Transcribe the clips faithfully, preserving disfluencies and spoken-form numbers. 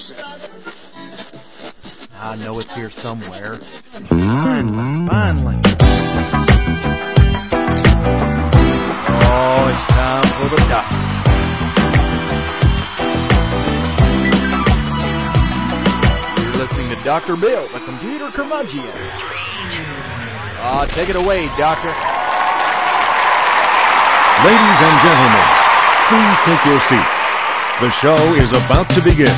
I know it's here somewhere. Finally, finally. Oh, it's time for the doctor. You're listening to Doctor Bill, the computer curmudgeon. Ah, take it away, doctor. Ladies and gentlemen, please take your seats. The show is about to begin.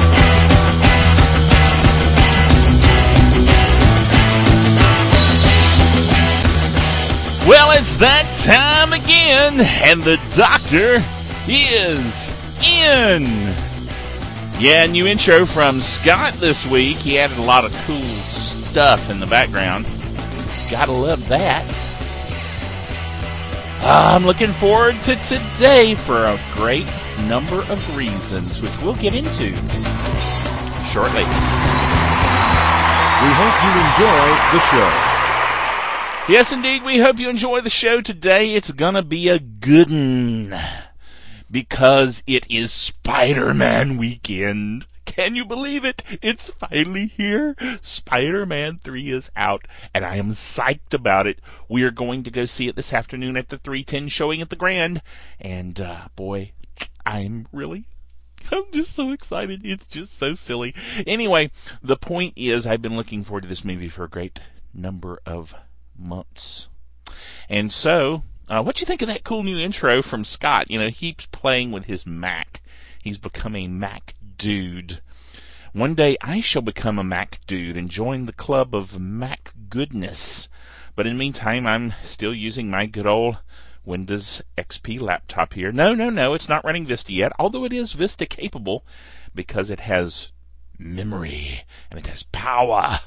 Well, it's that time again, and the doctor is in. Yeah, new intro from Scott this week. He added a lot of cool stuff in the background. Gotta love that. I'm looking forward to today for a great number of reasons, which we'll get into shortly. We hope you enjoy the show. Yes, indeed, we hope you enjoy the show today. It's gonna be a good one, because it is Spider-Man weekend. Can you believe it? It's finally here. Spider-Man three is out, and I am psyched about it. We are going to go see it this afternoon at the three ten showing at the Grand, and uh, boy, I'm really... I'm just so excited. It's just so silly. Anyway, the point is, I've been looking forward to this movie for a great number of months. And so, uh, what you think of that cool new intro from Scott? You know, he's playing with his Mac. He's become a Mac dude. One day I shall become a Mac dude and join the club of Mac goodness. But in the meantime, I'm still using my good old Windows X P laptop here. No, no, no, it's not running Vista yet, although it is Vista capable because it has memory and it has power.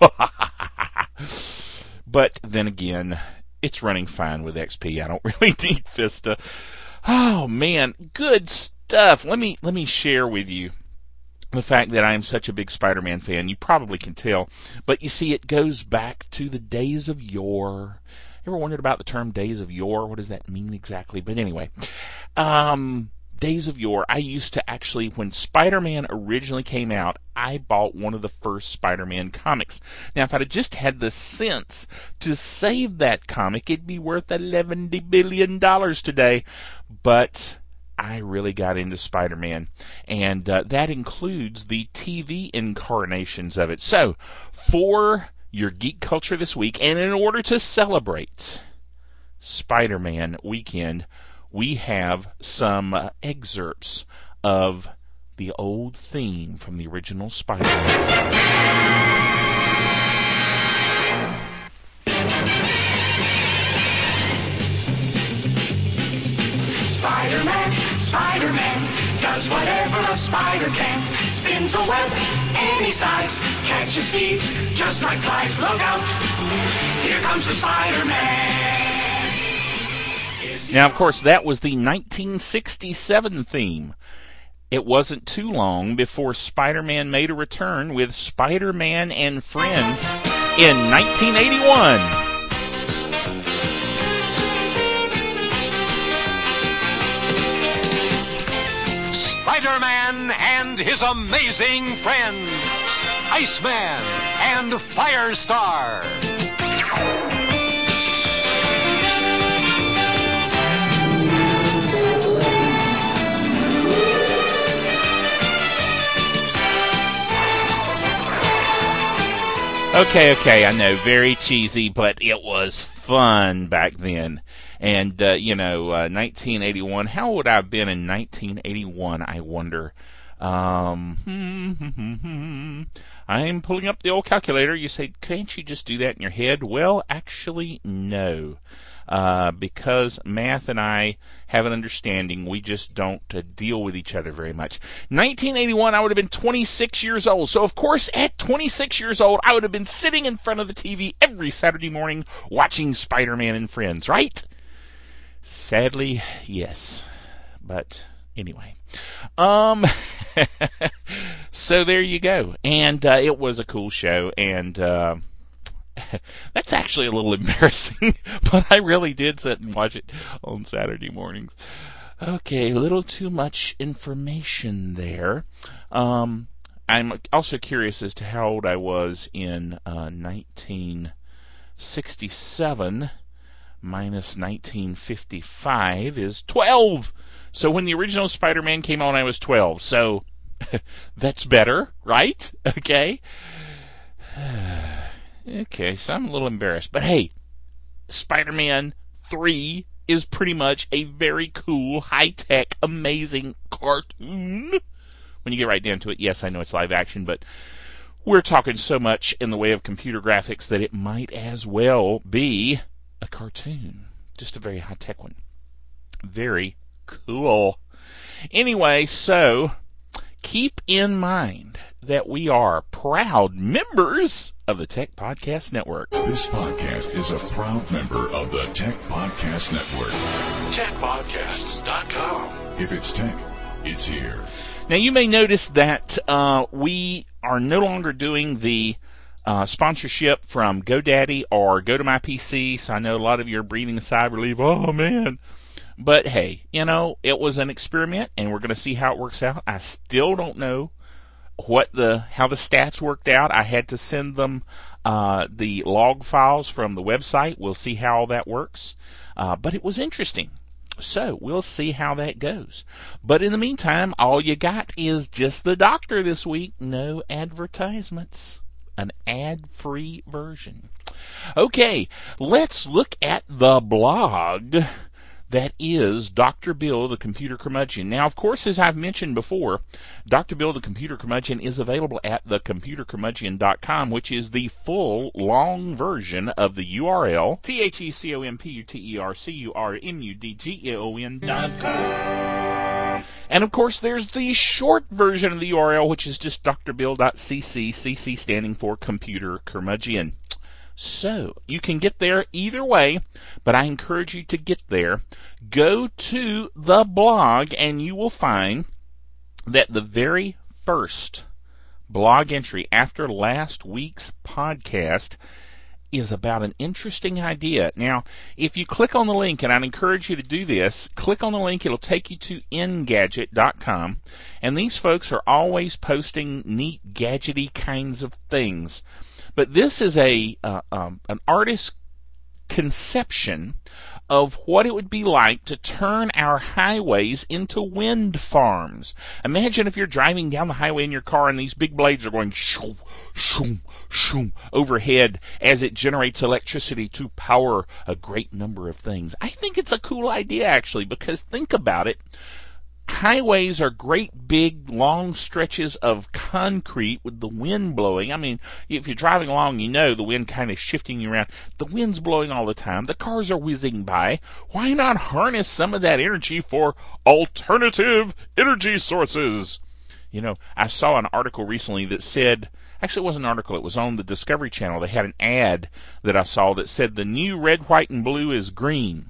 But then again, it's running fine with X P. I don't really need Vista. Oh man, good stuff. Let me let me share with you the fact that I am such a big Spider-Man fan. You probably can tell, but you see, it goes back to the days of yore. Ever wondered about the term days of yore? What does that mean exactly? But anyway, um, days of yore. I used to actually, when Spider-Man originally came out, I bought one of the first Spider-Man comics. Now, if I'd have just had the sense to save that comic, it'd be worth eleven billion dollars today. But I really got into Spider-Man, and uh, that includes the T V incarnations of it. So, for your geek culture this week, and in order to celebrate Spider-Man weekend, we have some uh, excerpts of the old theme from the original Spider-Man. Spider-Man, Spider-Man, does whatever a spider can. Spins a web any size, catches thieves just like flies. Look out, here comes the Spider-Man. Now, of course, that was the nineteen sixty-seven theme. It wasn't too long before Spider-Man made a return with Spider-Man and Friends in nineteen eighty-one. Spider-Man and his amazing friends, Iceman and Firestar. Okay, okay, I know, very cheesy, but it was fun back then. And, uh, you know, uh, nineteen eighty-one, how would I have been in nineteen eighty-one, I wonder? Um, I'm pulling up the old calculator. You say, can't you just do that in your head? Well, actually, no. Uh, because math and I have an understanding, we just don't uh, deal with each other very much. nineteen eighty-one, I would have been twenty-six years old. So, of course, at twenty-six years old, I would have been sitting in front of the T V every Saturday morning watching Spider-Man and Friends, right? Sadly, yes. But anyway. Um, so there you go. And uh, it was a cool show, and uh, that's actually a little embarrassing, but I really did sit and watch it on Saturday mornings. Okay, a little too much information there. Um, I'm also curious as to how old I was in uh, nineteen sixty-seven. Minus nineteen fifty-five is twelve. So when the original Spider-Man came on, I was twelve. So that's better, right? Okay. Okay, so I'm a little embarrassed. But hey, Spider-Man three is pretty much a very cool, high-tech, amazing cartoon. When you get right down to it, yes, I know it's live action, but we're talking so much in the way of computer graphics that it might as well be a cartoon. Just a very high-tech one. Very cool. Anyway, so keep in mind that we are proud members of the Tech Podcast Network. This podcast is a proud member of the Tech Podcast Network. tech podcasts dot com. If it's tech, it's here. Now, you may notice that uh, we are no longer doing the Uh, sponsorship from GoDaddy or GoToMyPC, so I know a lot of you are breathing a sigh of relief. Oh, man. But, hey, you know, it was an experiment, and we're going to see how it works out. I still don't know what the how the stats worked out. I had to send them uh, the log files from the website. We'll see how all that works. Uh, but it was interesting. So we'll see how that goes. But in the meantime, all you got is just the doctor this week. No advertisements. An ad-free version. Okay, let's look at the blog that is Doctor Bill, the Computer Curmudgeon. Now, of course, as I've mentioned before, Doctor Bill, the Computer Curmudgeon is available at the computer curmudgeon dot com, which is the full, long version of the U R L, T H E C O M P U T E R C U R M U D G E O N dot com. And, of course, there's the short version of the U R L, which is just d r bill dot c c, C C standing for Computer Curmudgeon. So, you can get there either way, but I encourage you to get there. Go to the blog, and you will find that the very first blog entry after last week's podcast is about an interesting idea. Now, if you click on the link, and I'd encourage you to do this, click on the link, it'll take you to engadget dot com, and these folks are always posting neat, gadgety kinds of things. But this is a uh, um, an artist's conception of what it would be like to turn our highways into wind farms. Imagine if you're driving down the highway in your car and these big blades are going shoo, shoo, shoo overhead as it generates electricity to power a great number of things. I think it's a cool idea, actually, because think about it. Highways are great big long stretches of concrete with the wind blowing. I mean, if you're driving along, you know the wind kind of shifting you around. The wind's blowing all the time. The cars are whizzing by. Why not harness some of that energy for alternative energy sources? You know, I saw an article recently that said, actually it wasn't an article, it was on the Discovery Channel. They had an ad that I saw that said the new red, white, and blue is green.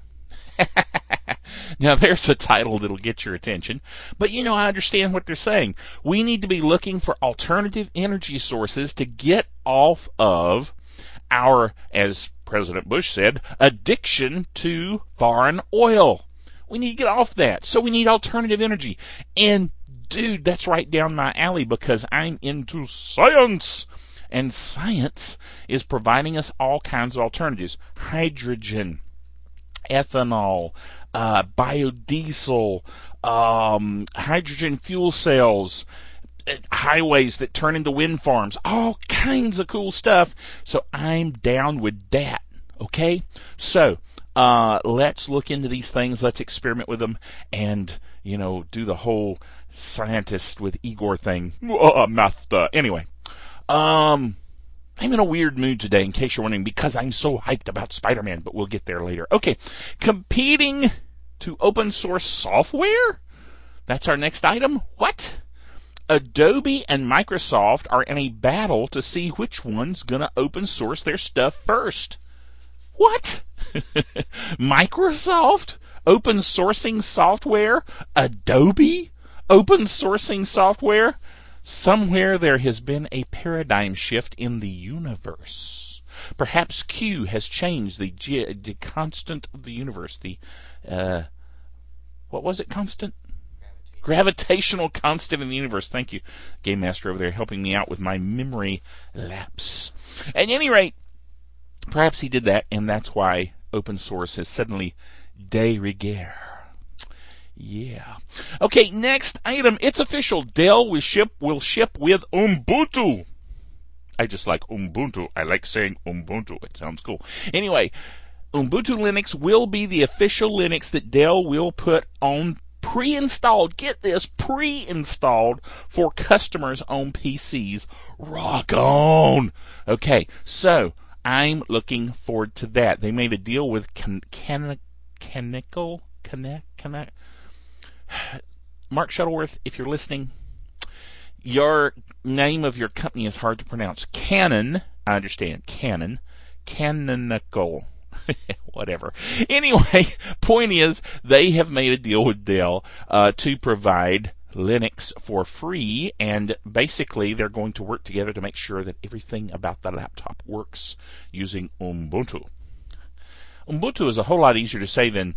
Now, there's a title that'll get your attention. But, you know, I understand what they're saying. We need to be looking for alternative energy sources to get off of our, as President Bush said, addiction to foreign oil. We need to get off that. So we need alternative energy. And, dude, that's right down my alley because I'm into science. And science is providing us all kinds of alternatives. Hydrogen, ethanol, uh, biodiesel, um, hydrogen fuel cells, highways that turn into wind farms, all kinds of cool stuff. So I'm down with that. Okay? So, uh, let's look into these things. Let's experiment with them and, you know, do the whole scientist with Igor thing. Uh, master. Anyway, um, I'm in a weird mood today, in case you're wondering, because I'm so hyped about Spider-Man, but we'll get there later. Okay, competing to open source software? That's our next item. What? Adobe and Microsoft are in a battle to see which one's going to open source their stuff first. What? Microsoft open sourcing software? Adobe open sourcing software? Somewhere there has been a paradigm shift in the universe. Perhaps Q has changed the, G- the constant of the universe. The, uh, what was it, constant? gravitational constant in the universe. Thank you, Game Master over there, helping me out with my memory lapse. At any rate, perhaps he did that, and that's why open source has suddenly de rigueur. Yeah. Okay, next item. It's official. Dell will ship, will ship with Ubuntu. I just like Ubuntu. I like saying Ubuntu. It sounds cool. Anyway, Ubuntu Linux will be the official Linux that Dell will put on pre-installed, get this, pre-installed for customers on P Cs. Rock on! Okay, so I'm looking forward to that. They made a deal with Can- Can- Canical, Connect, Connect. Mark Shuttleworth, if you're listening, your name of your company is hard to pronounce. Canon, I understand. Canon, Canonical. Whatever. Anyway, point is, they have made a deal with Dell uh, to provide Linux for free, and basically they're going to work together to make sure that everything about the laptop works using Ubuntu. Ubuntu is a whole lot easier to say than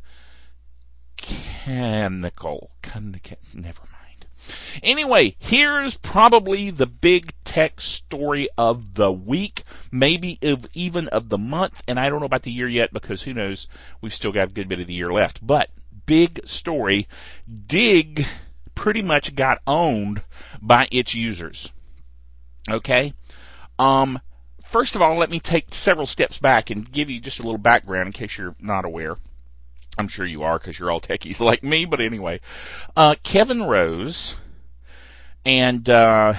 Canical. Can, can, never mind. Anyway, here's probably the big tech story of the week, maybe of, even of the month, and I don't know about the year yet because who knows, we've still got a good bit of the year left. But, big story, Dig pretty much got owned by its users. Okay? Um, first of all, let me take several steps back and give you just a little background in case you're not aware. I'm sure you are because you're all techies like me, but anyway. Uh, Kevin Rose and uh,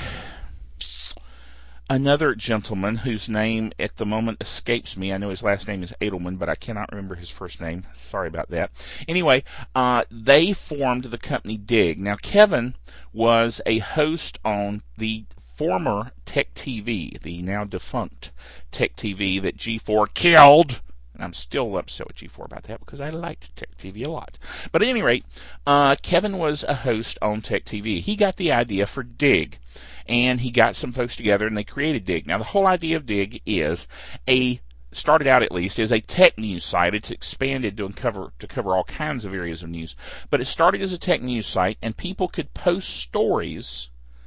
another gentleman whose name at the moment escapes me. I know his last name is Edelman, but I cannot remember his first name. Sorry about that. Anyway, uh, they formed the company Dig. Now, Kevin was a host on the former Tech T V, the now defunct Tech T V that G four killed. And I'm still upset with G four about that because I liked Tech T V a lot. But at any rate, uh, Kevin was a host on Tech T V. He got the idea for Dig, and he got some folks together and they created Dig. Now, the whole idea of Dig is a started out at least as a tech news site. It's expanded to cover to cover all kinds of areas of news. But it started as a tech news site, and people could post stories,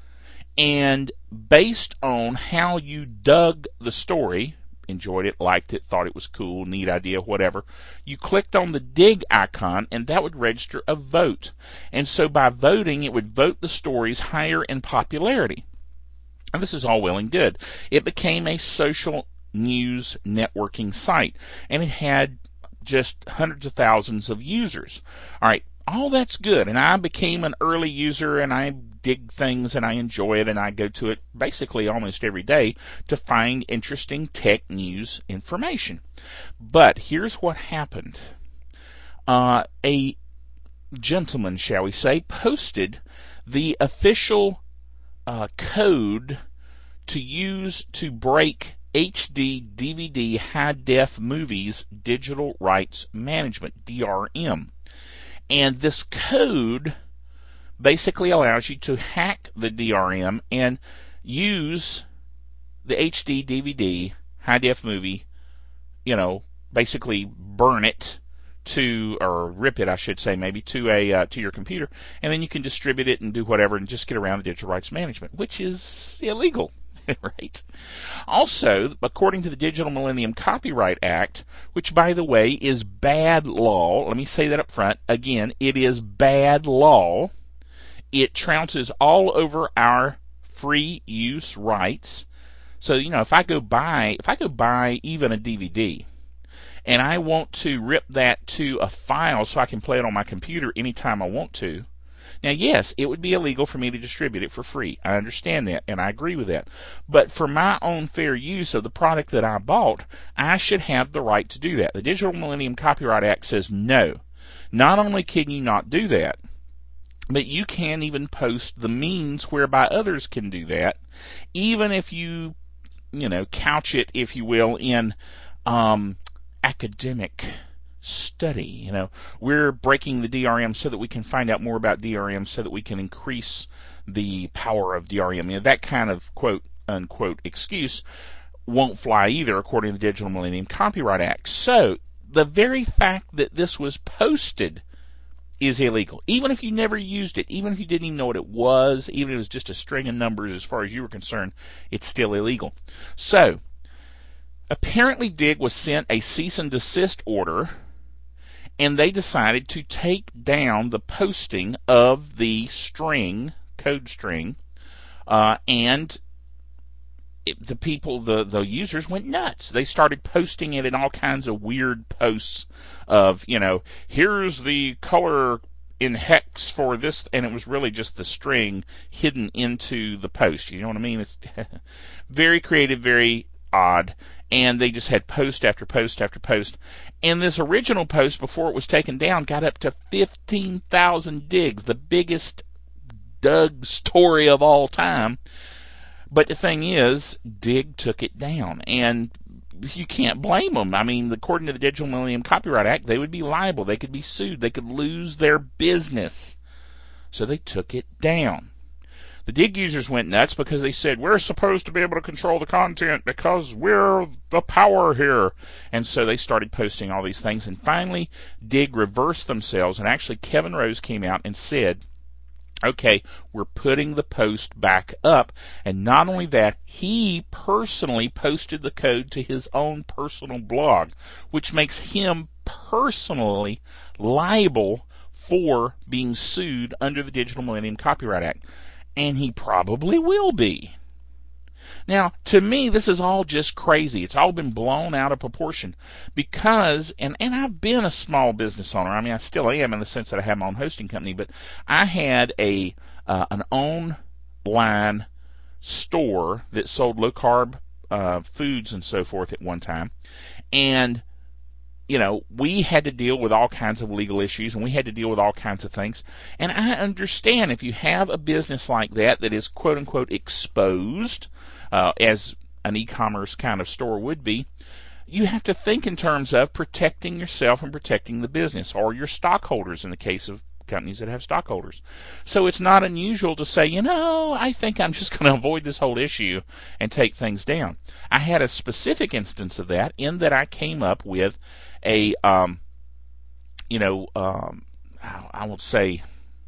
and based on how you dug the story, enjoyed it, liked it, thought it was cool, neat idea, whatever, you clicked on the Dig icon, and that would register a vote. And so by voting, it would vote the stories higher in popularity. And this is all well and good. It became a social news networking site, and it had just hundreds of thousands of users. All right, all that's good, and I became an early user, and I dig things, and I enjoy it, and I go to it basically almost every day to find interesting tech news information. But here's what happened. Uh, a gentleman, shall we say, posted the official uh, code to use to break H D D V D high-def movies digital rights management, D R M. And this code basically allows you to hack the D R M and use the H D D V D high-def movie, you know, basically burn it to, or rip it, I should say, maybe to a uh, to your computer, and then you can distribute it and do whatever and just get around the digital rights management, which is illegal. Right? Also, according to the Digital Millennium Copyright Act, which, by the way, is bad law, let me say that up front, again, it is bad law. It trounces all over our free use rights. So, you know, if I go buy, if I go buy even a D V D, and I want to rip that to a file so I can play it on my computer anytime I want to, now, yes, it would be illegal for me to distribute it for free. I understand that, and I agree with that. But for my own fair use of the product that I bought, I should have the right to do that. The Digital Millennium Copyright Act says no. Not only can you not do that, but you can't even post the means whereby others can do that, even if you, you know, couch it, if you will, in um, academic study. You know, we're breaking the D R M so that we can find out more about D R M, so that we can increase the power of D R M. You know, that kind of quote unquote excuse won't fly either, according to the Digital Millennium Copyright Act. So the very fact that this was posted is illegal. Even if you never used it, even if you didn't even know what it was, even if it was just a string of numbers as far as you were concerned, it's still illegal. So, apparently Dig was sent a cease and desist order, and they decided to take down the posting of the string, code string, uh, and it, the people, the, the users went nuts. They started posting it in all kinds of weird posts of, you know, here's the color in hex for this, and it was really just the string hidden into the post. You know what I mean? It's very creative, very odd, and they just had post after post after post. And this original post, before it was taken down, got up to fifteen thousand digs, the biggest dug story of all time. But the thing is, Dig took it down, and you can't blame them. I mean, according to the Digital Millennium Copyright Act, they would be liable. They could be sued. They could lose their business. So they took it down. The Dig users went nuts because they said, we're supposed to be able to control the content because we're the power here. And so they started posting all these things. And finally, Dig reversed themselves. And actually, Kevin Rose came out and said, okay, we're putting the post back up. And not only that, he personally posted the code to his own personal blog, which makes him personally liable for being sued under the Digital Millennium Copyright Act. And he probably will be. Now, to me, this is all just crazy. It's all been blown out of proportion because, and, and I've been a small business owner. I mean, I still am in the sense that I have my own hosting company, but I had a uh, an online store that sold low-carb uh, foods and so forth at one time. And you know, we had to deal with all kinds of legal issues, and we had to deal with all kinds of things. And I understand if you have a business like that that is quote-unquote exposed, uh, as an e-commerce kind of store would be, you have to think in terms of protecting yourself and protecting the business, or your stockholders in the case of companies that have stockholders. So it's not unusual to say, you know, I think I'm just going to avoid this whole issue and take things down. I had a specific instance of that in that I came up with a, um, you know, um, I won't say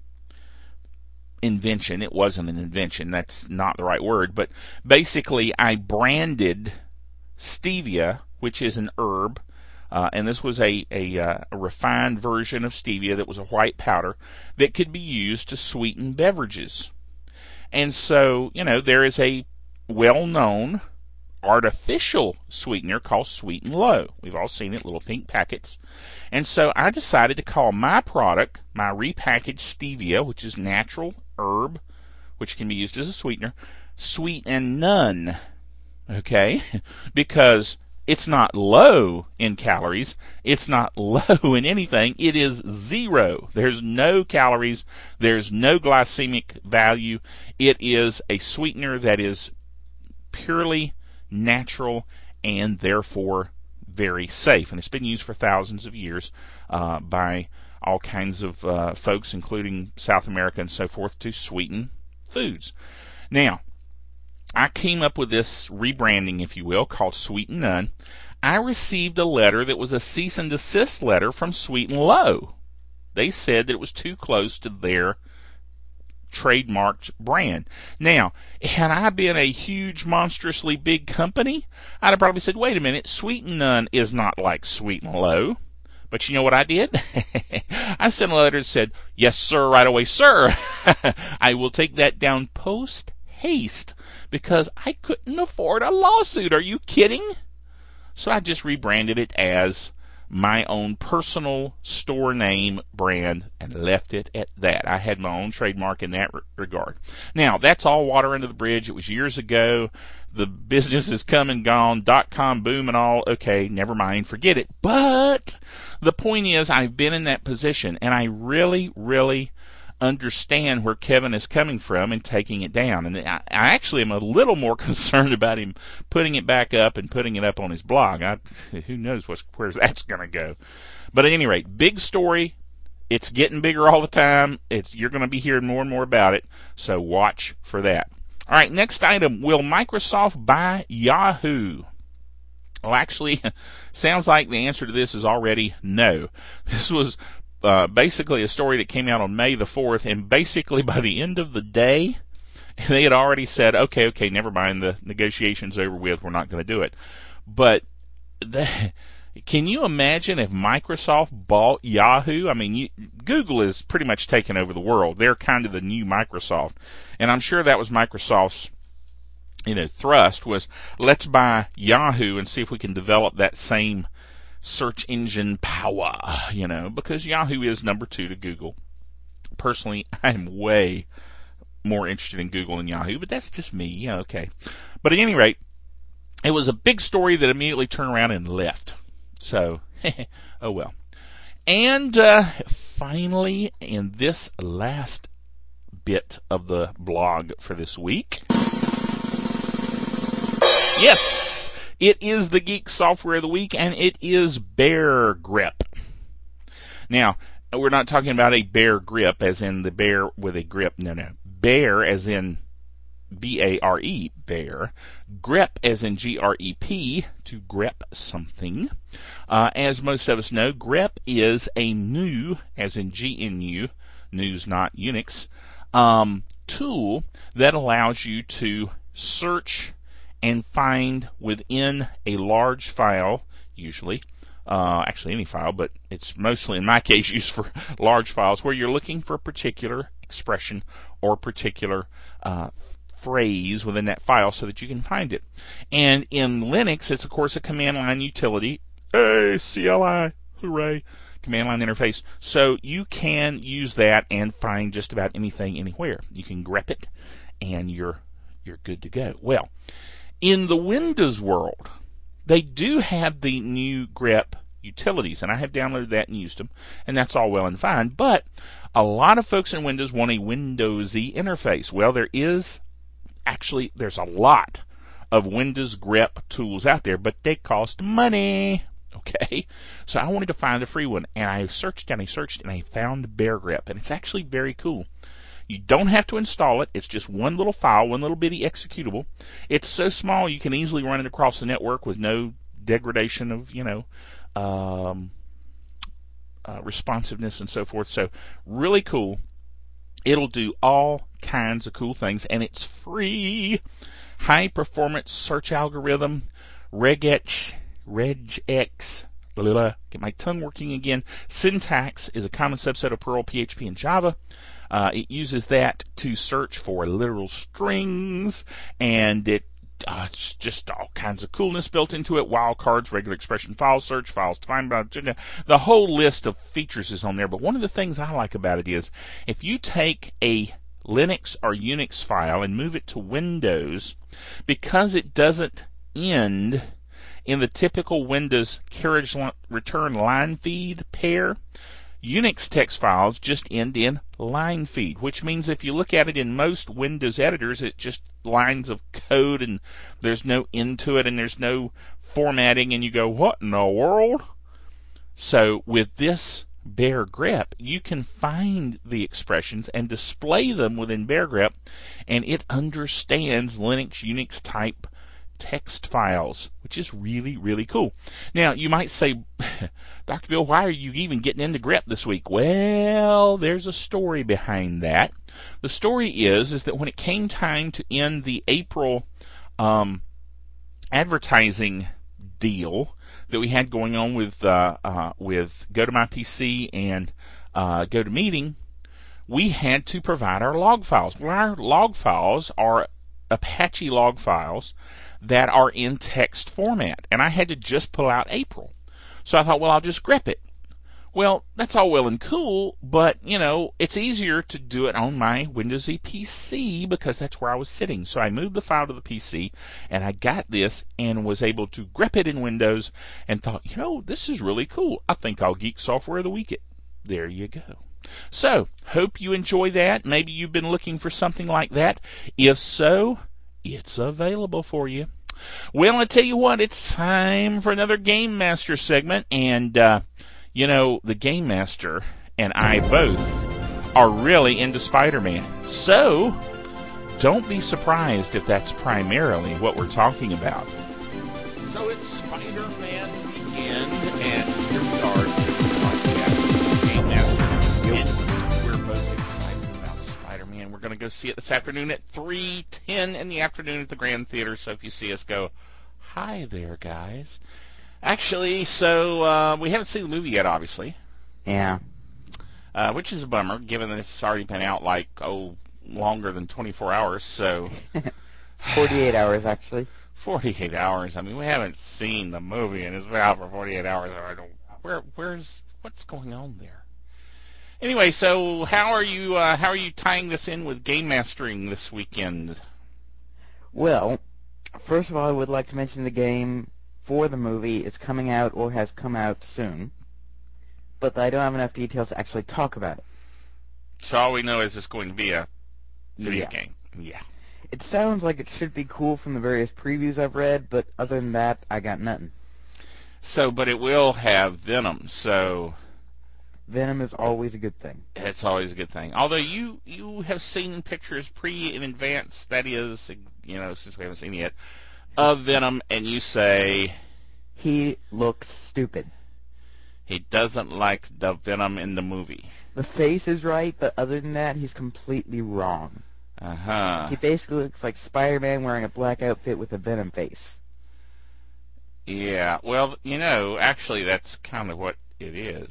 invention. It wasn't an invention. That's not the right word. But basically, I branded stevia, which is an herb, uh, and this was a, a, uh, a refined version of stevia that was a white powder that could be used to sweeten beverages. And so, you know, there is a well-known artificial sweetener called Sweet and Low. We've all seen it, little pink packets. And so I decided to call my product, my repackaged stevia, which is natural herb, which can be used as a sweetener, Sweet and None. Okay? Because it's not low in calories. It's not low in anything. It is zero. There's no calories. There's no glycemic value. It is a sweetener that is purely natural and therefore very safe. And it's been used for thousands of years uh, by all kinds of uh, folks, including South America and so forth, to sweeten foods. Now, I came up with this rebranding, if you will, called Sweet and None. I received a letter that was a cease and desist letter from Sweet and Low. They said that it was too close to their trademarked brand. Now, had I been a huge, monstrously big company, I'd have probably said, wait a minute, Sweet and None is not like Sweet and Low. But you know what I did? I sent a letter that said, yes, sir, right away, sir. I will take that down post haste because I couldn't afford a lawsuit. Are you kidding? So I just rebranded it as my own personal store name brand and left it at that. I had my own trademark in that re- regard. Now, that's all water under the bridge. It was years ago. The business is come and gone. Dot-com boom and all. Okay, never mind. Forget it. But the point is, I've been in that position, and I really, really understand where Kevin is coming from and taking it down. And I, I actually am a little more concerned about him putting it back up and putting it up on his blog. I, who knows what's, where that's going to go. But at any rate, big story. It's getting bigger all the time. It's, you're going to be hearing more and more about it, so watch for that. All right, next item. Will Microsoft buy Yahoo? Well, actually, sounds like the answer to this is already no. This was uh, basically a story that came out on May the fourth, and basically by the end of the day, they had already said, okay, okay, never mind, the negotiation's over with, we're not going to do it. But the, can you imagine if Microsoft bought Yahoo? I mean, you, Google is pretty much taken over the world. They're kind of the new Microsoft. And I'm sure that was Microsoft's, you know, thrust was, let's buy Yahoo and see if we can develop that same search engine power, you know, because Yahoo is number two to Google. Personally, I'm way more interested in Google than Yahoo, but that's just me. Yeah, okay. But at any rate, it was a big story that immediately turned around and left. So, oh well. And uh, finally, in this last bit of the blog for this week, yes, it is the Geek Software of the Week, and it is Bear Grip. Now, we're not talking about a bear grip as in the bear with a grip. No, no. Bear as in B A R E, bear. Grip as in G R E P, to grip something. Uh, as most of us know, grip is a new, as in G N U, news not Unix, um, tool that allows you to search and find within a large file, usually, uh, actually any file, but it's mostly in my case used for large files where you're looking for a particular expression or particular uh, phrase within that file so that you can find it. And in Linux, it's of course a command line utility. Hey, C L I, hooray, command line interface. So you can use that and find just about anything anywhere. You can grep it and you're you're good to go. Well, in the Windows world, they do have the new grep utilities, and I have downloaded that and used them, and that's all well and fine, but a lot of folks in Windows want a Windowsy interface. Well, there is actually, there's a lot of Windows grep tools out there, but they cost money. Okay, so I wanted to find a free one, and I searched and I searched and I found Bear Grip, and it's actually very cool. You don't have to install it. It's just one little file, one little bitty executable. It's so small you can easily run it across the network with no degradation of, you know, um, uh, responsiveness and so forth. So really cool. It'll do all kinds of cool things, and it's free. High performance search algorithm, regex, regex, blah, blah, blah. Get my tongue working again. Syntax is a common subset of Perl, P H P, and Java. Uh, it uses that to search for literal strings, and it uh, it's just all kinds of coolness built into it. Wildcards, regular expression file search, files to find, the whole list of features is on there. But one of the things I like about it is if you take a Linux or Unix file and move it to Windows, because it doesn't end in the typical Windows carriage return line feed pair, Unix text files just end in line feed, which means if you look at it in most Windows editors, it's just lines of code and there's no end to it and there's no formatting, and you go, what in the world? So with this Bear Grip, you can find the expressions and display them within Bear Grip, and it understands Linux, Unix type text files, which is really, really cool. Now, you might say, Doctor Bill, why are you even getting into grep this week? Well, there's a story behind that. The story is, is that when it came time to end the April um, advertising deal that we had going on with uh, uh, with GoToMyPC and uh, GoToMeeting, we had to provide our log files. Well, our log files are Apache log files that are in text format, and I had to just pull out April. So I thought, well, I'll just grep it. Well, that's all well and cool, but, you know, it's easier to do it on my Windowsy P C because that's where I was sitting. So I moved the file to the P C, and I got this and was able to grep it in Windows and thought, you know, this is really cool. I think I'll Geek Software of the Week it. There you go. So, hope you enjoy that. Maybe you've been looking for something like that. If so, it's available for you. Well, I tell you what, it's time for another Game Master segment, and, uh, you know, the Game Master and I both are really into Spider-Man. So, don't be surprised if that's primarily what we're talking about. So it's Spider-Man weekend, and here we are, Game Master. we're going to go see it this afternoon at three ten in the afternoon at the Grand Theater. So if you see us, go, hi there, guys. Actually, so uh, we haven't seen the movie yet, obviously. Yeah. Uh, which is a bummer, given that it's already been out, like, oh, longer than twenty-four hours, so... forty-eight hours, actually. forty-eight hours. I mean, we haven't seen the movie, and it's been out for forty-eight hours. I don't... Where, where's... What's going on there? Anyway, so how are you, uh, how are you tying this in with game mastering this weekend? Well, first of all, I would like to mention the game for the movie is coming out or has come out soon, but I don't have enough details to actually talk about it. So all we know is it's going to be a video Yeah. game. Yeah. It sounds like it should be cool from the various previews I've read, but other than that, I got nothing. So, but it will have Venom, so Venom is always a good thing. it's always a good thing. Although you you have seen pictures pre in advance, that is, you know, since we haven't seen it yet, of Venom, and you say He looks stupid. he doesn't like the Venom in the movie. The face is right, but other than that, he's completely wrong. Uh-huh. He basically looks like Spider-Man wearing a black outfit with a Venom face. Yeah, well, you know, actually that's kind of what it is.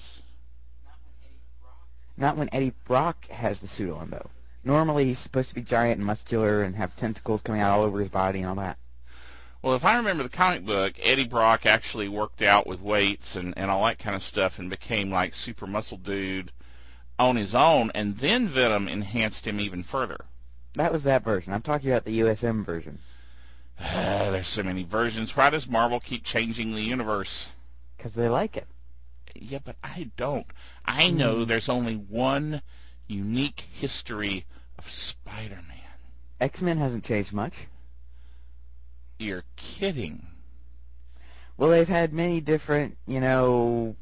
Not when Eddie Brock has the suit on, though. Normally, he's supposed to be giant and muscular and have tentacles coming out all over his body and all that. Well, if I remember the comic book, Eddie Brock actually worked out with weights and, and all that kind of stuff and became like super muscle dude on his own, and then Venom enhanced him even further. That was that version. I'm talking about the U S M version. There's so many versions. Why does Marvel keep changing the universe? Because they like it. Yeah, but I don't. I know Mm. there's only one unique history of Spider-Man. X-Men hasn't changed much. You're kidding. Well, they've had many different, you know,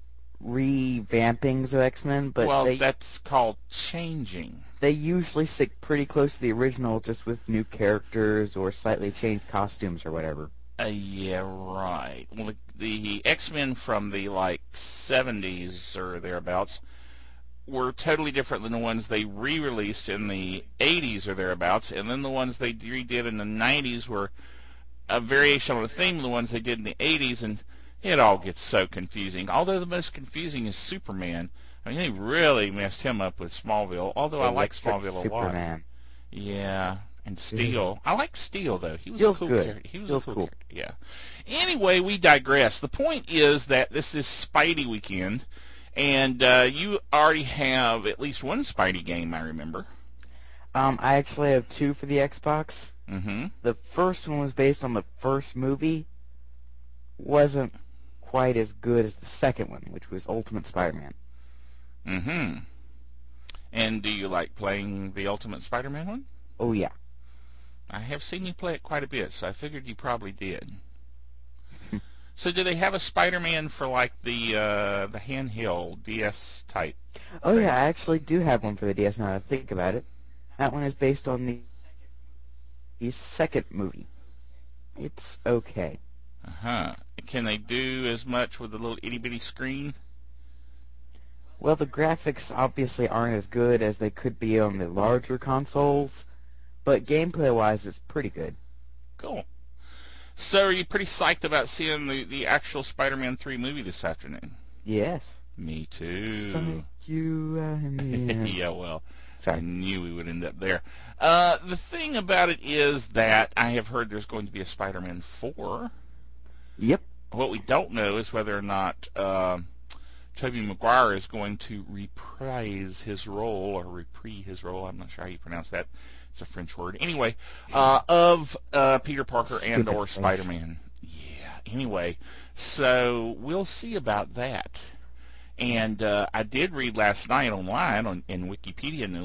revampings of X-Men, but well, they that's called changing. they usually stick pretty close to the original, just with new characters or slightly changed costumes or whatever. Uh, yeah, right. Well, the, the X-Men from the, like, seventies or thereabouts were totally different than the ones they re-released in the eighties or thereabouts, and then the ones they redid in the nineties were a variation on the theme of the ones they did in the eighties, and it all gets so confusing. Although the most confusing is Superman. I mean, they really messed him up with Smallville, although I like Electric Smallville a lot. Superman. Yeah, and Steel. I like Steel, though. He was Steel's a cool good. character. He was Steel's a cool, cool. character. Yeah. Anyway, we digress. The point is that this is Spidey weekend, and uh, you already have at least one Spidey game, I remember. Um, I actually have two for the Xbox. Mm-hmm. The first one was based on the first movie. Wasn't quite as good as the second one, which was Ultimate Spider-Man. Mm-hmm. And do you like playing the Ultimate Spider-Man one? Oh, yeah. I have seen you play it quite a bit, so I figured you probably did. So do they have a Spider-Man for, like, the uh, the handheld D S type? Oh, thing? yeah, I actually do have one for the D S now that I think about it. That one is based on the, the second movie. It's okay. Uh-huh. Can they do as much with the little itty-bitty screen? Well, the graphics obviously aren't as good as they could be on the larger consoles, but gameplay-wise, it's pretty good. Cool. So are you pretty psyched about seeing the, the actual Spider-Man three movie this afternoon? Yes. Me too. Psych you out in the end. Yeah, well, I Sorry. knew we would end up there. Uh, the thing about it is that I have heard there's going to be a Spider-Man four. Yep. What we don't know is whether or not uh, Tobey Maguire is going to reprise his role, or reprise his role, I'm not sure how you pronounce that. It's a French word. Anyway, uh, of uh, Peter Parker and Stupid or French. Spider-Man. Yeah, anyway, so we'll see about that. And uh, I did read last night online on in Wikipedia News